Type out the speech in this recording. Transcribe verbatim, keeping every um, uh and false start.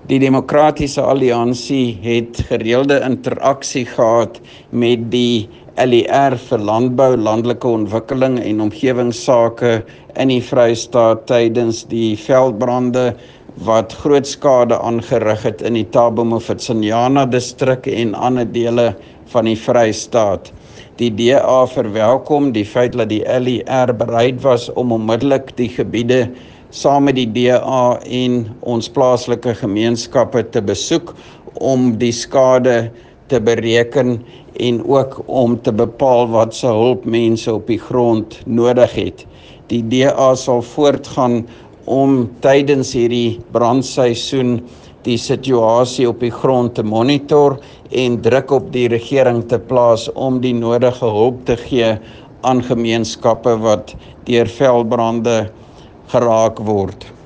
Die Demokratiese Alliansie het gereelde interaksie gehad met die L E R vir landbou, landelike ontwikkeling en omgewingsake in die Vrystaat tydens die veldbrande wat groot skade aangerig het in die Thabo Mofokeng distrik en ander dele van die Vrystaat. Die D A verwelkom die feit dat die L E R bereid was om onmiddellik die gebiede saam met die D A en ons plaaslike gemeenskappe te besoek om die skade te bereken en ook om te bepaal wat se hulp mense op die grond nodig het. Die D A sal voortgaan om tydens hierdie brandseisoen die situasie op die grond te monitor en druk op die regering te plaas om die nodige hulp te gee aan gemeenskappe wat deur veldbrande geraak word.